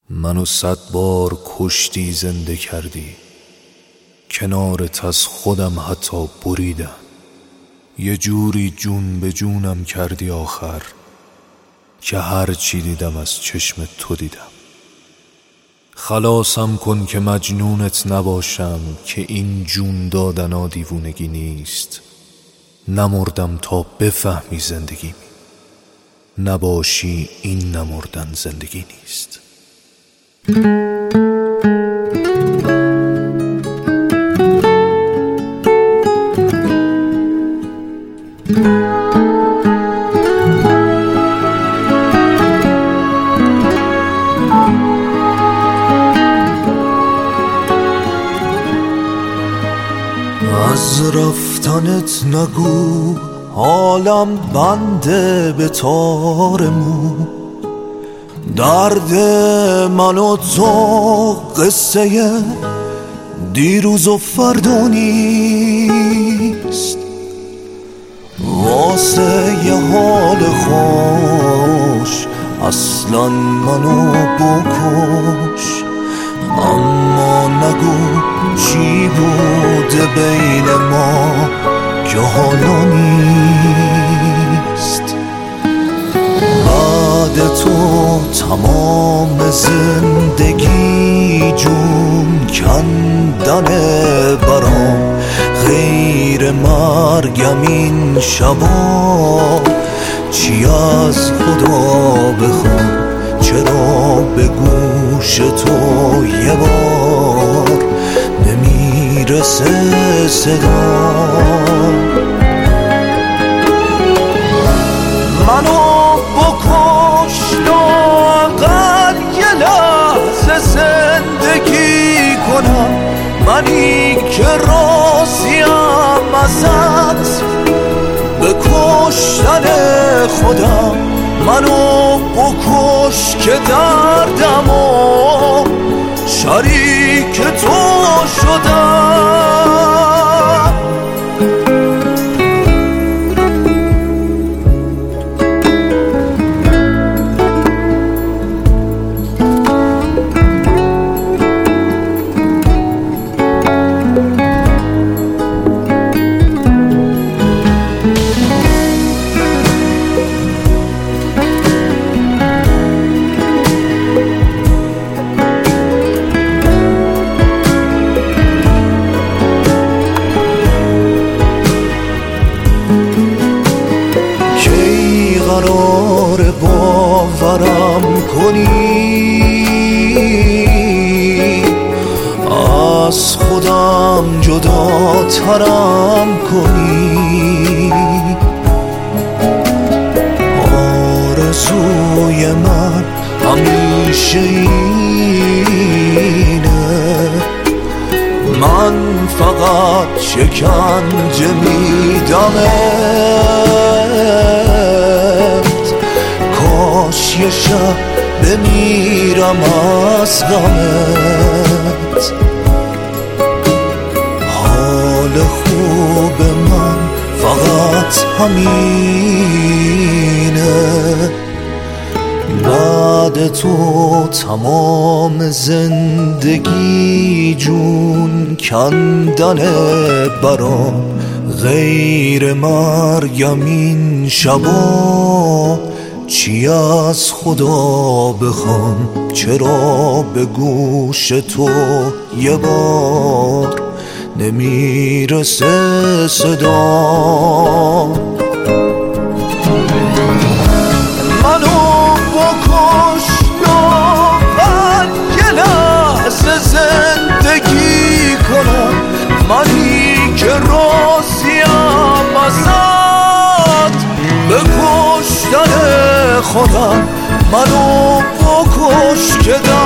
منو 100 بار کشتی زنده کردی، کنارت از خودم حتی بریدم. یه جوری جون به جونم کردی آخر که هر چی دیدم از چشم تو دیدم. خلاصم کن که مجنونت نباشم، که این جون دادنا دیوونگی نیست. نمردم تا بفهمی زندگی، نباشی این نمردن زندگی نیست. از رفتنت نگو حالم بنده به تار مو، درد من و تو قصه دیروز و فردا نیست. واسه یه حال خوش اصلا منو بکش، اما نگو چی بوده بین ما که حالا نیست. بعد تو تمام زندگی جون کندنه برام، غیر مرگم این شبا چی از خدا بخوام. چرا به گوش تو یه بار نمیرسه صدا؟ منو بکش لااقل یه لحظه زندگی کنم، منی که راضیم ازت به کشتن خودم. منو بکش که دردمو شریک تو شدم. قرار باورم کنی از خودم جداترم کنی؟ آرزوی من همیشه اینه، من فقط شکنجه میدمت. کاش یه شب بمیرم از غمت. حال خوب من فقط همینه، بعد تو تمام زندگی جون کندنه برام، غیر مرگم این شبا چی از خدا بخوام. چرا به گوش تو یه بار نمیرسه صدا؟ منو بکش لااقل یه لحظه زندگی کنم، منی که راضیم ازت به کشتن خودم. منو بکش که